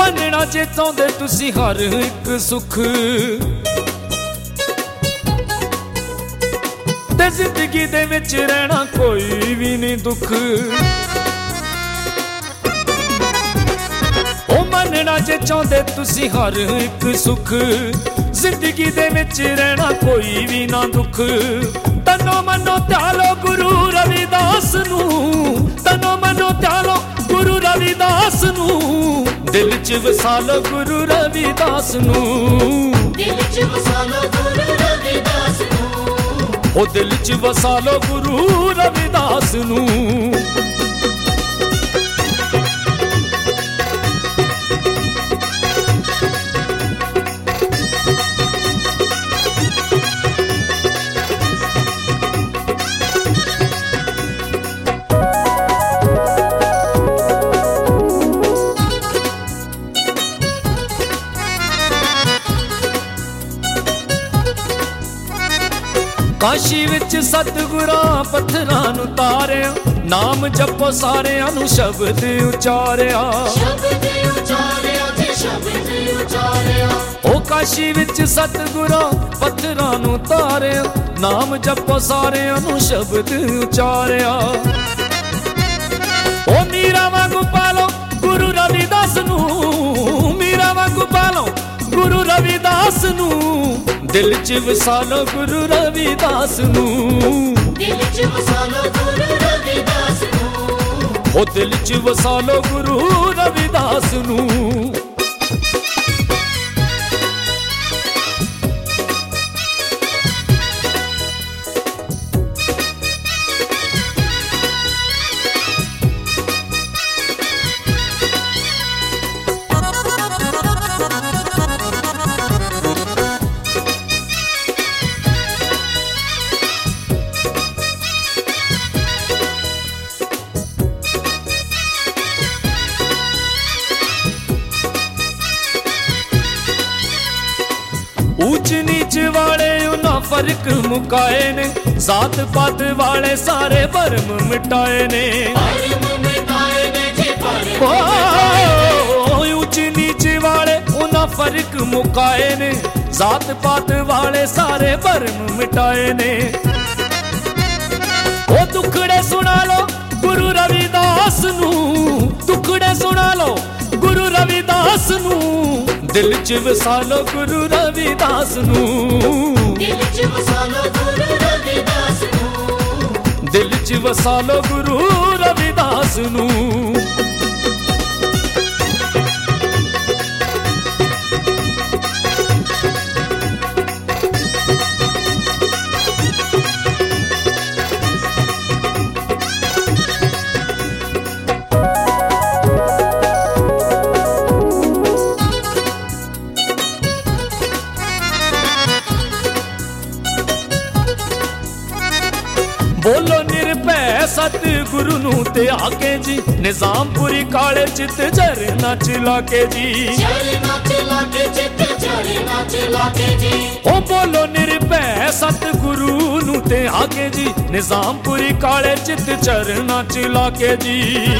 मनना जे चाहुंदे तुसी हर एक सुख ते जिंदगी दे विच रहना कोई भी नहीं दुख। ओ मनना जे चाहुंदे तुसी हर एक सुख जिंदगी दे विच रहना कोई भी ना दुख। तनो मनो त्यालो गुरु रविदास नू, तनो मनो त्यालो गुरु रविदास नू, दिल च वसालो गुरु रविदास नू, दिल च वसालो गुरु रविदास नू, ओ दिल च वसालो गुरु रविदास नू। काशी विच सतगुरां पत्थरां नूं तारिया, नाम जपो सारियां नूं शब्द उचारिया, शब्द उचारिया जी शब्द उचारिया। ओ काशी विच सतगुरां पत्थरां नूं तारिया, नाम जपो सारियां नूं शब्द उचारिया। ओ मीरा वांगू पालो गुरु रविदास नूं, मीरा वांगू पालो गुरु रविदास नूं, दिल च वसालो गुरु रविदास नू, दिल च वसालो गुरु रविदास नू, ओ दिल च वसालो गुरु रविदास नू। ऊंच नीच वाले उन्हां फर्क मुकाए ने, जात पात वाले सारे भरम मिटाए ने, ऊंच नीच वाले उन्हां फर्क मुकाए ने, जात पात वाले सारे भरम मिटाए ने। ओ दुखड़े सुना लो गुरु रविदास नू, दुखड़े सुना लो गुरु रविदास नू, दिल च वसालो गुरु रविदास नू, दिल च वसालो गुरु रविदास नू, दिल च वसालो गुरु रविदास नू। बोलो निर्भय सतगुरु नू ते आके जी, निजामपुरी काले चित झरना चिलाके जी, झरना चिलाके चित झरना चिलाके जी। ओ बोलो निर्भय सतगुरु नू ते आके जी, निजामपुरी काले चित झरना चिलाके जी।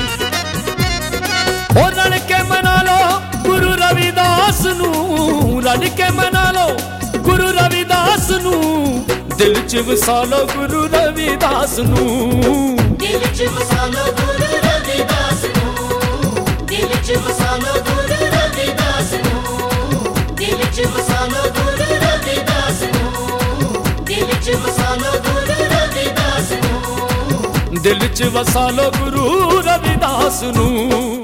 ओ रल के मना लो गुरु रविदास नू, रल के मना लो गुरु रविदास नू, दिल च वसालो गुरु रविदास नू, दिल च वसालो गुरु रविदास नू, दिल च वसालो गुरु रविदास नू, दिल च वसालो गुरु रविदास नू, दिल च वसालो गुरु रविदास नू, दिल च वसालो गुरु रविदास नू।